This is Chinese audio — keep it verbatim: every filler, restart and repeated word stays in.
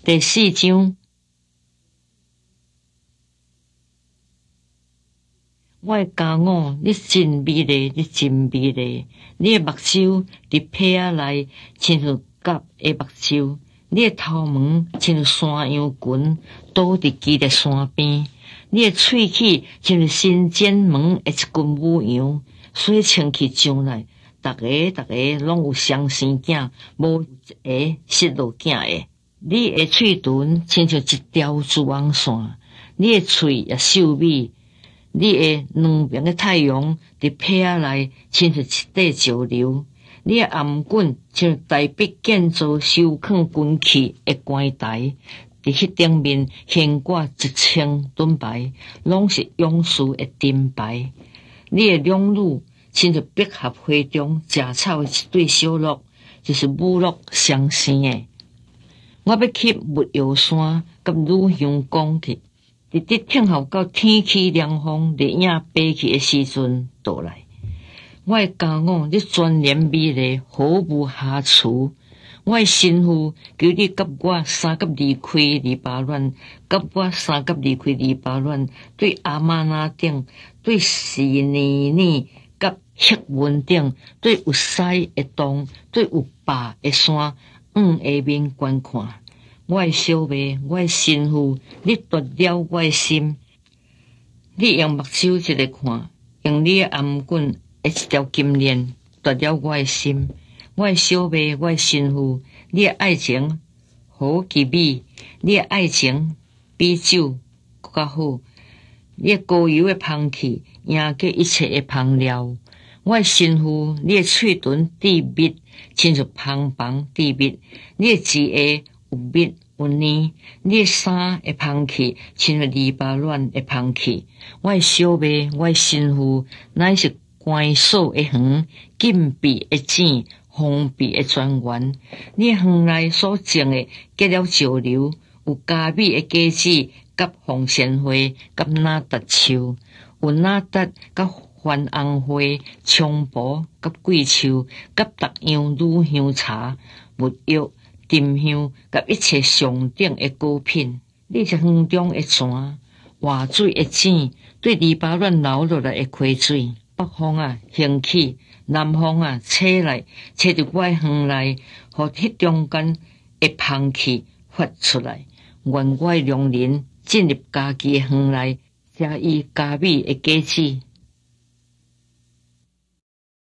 第四章，我的家母，你真美丽，你真美丽。你的目睭伫被仔内，亲像鴿的目睭；你的头毛亲像山羊群，倒伫基列山边；你的喙齿亲像新剪毛的一群母羊，洗清气上来。逐个逐个拢有双生囝，无一个失落囝的。你的喙唇亲像一条珠红线，你的喙也秀美。你的两边的太阳伫被仔内，亲像一块石榴；你的颔管像大笔建造收藏军器的关台，伫迄顶面悬挂一千盾牌，拢是勇士的盾牌。你的两乳亲像百合花中食草的一对小鹿，就是母鹿相生的。我要去木药山甲女香宫去，伫伫听候到天气凉风日影飞去的时阵倒来。我的家母，你全然美丽，毫无瑕疵。我的身父求你甲我三甲离开黎巴嫩，甲我三甲离开黎巴嫩，对阿玛那顶，对示尼尼。甲黑云顶，对有西的洞，对有白的山，往下面观看。我的小妹，我的身父，你夺了我的心。你用目睭一个看，用你的颔管的一条金链夺了我的心。我的小妹，我的身父，你的爱情好极美，你的爱情比酒更较好。你的高油的香气赢过一切的香料。我的身父，你的喙唇甜蜜，亲像芳芳甜蜜；你的舌下有蜜有黏；你的衫的香气，亲像黎巴嫩的香气。我的小妹，我的身父，乃是关锁的园，禁闭的井，封闭的泉源。你的园内所种的结了石榴，有加美的果子。甲红线花，甲哪达树，有哪达甲番红花、菖蒲，甲桂树，甲逐样乳香茶、木药、沉香，甲一切上等的果品。你是园中的泉，活水的井，对黎巴嫩流落来的溪水。北风啊，兴起；南风啊，吹来，吹入我的园内，互迄中间的香气发出来。愿我的良人进入家己的园内，食伊加美的果子。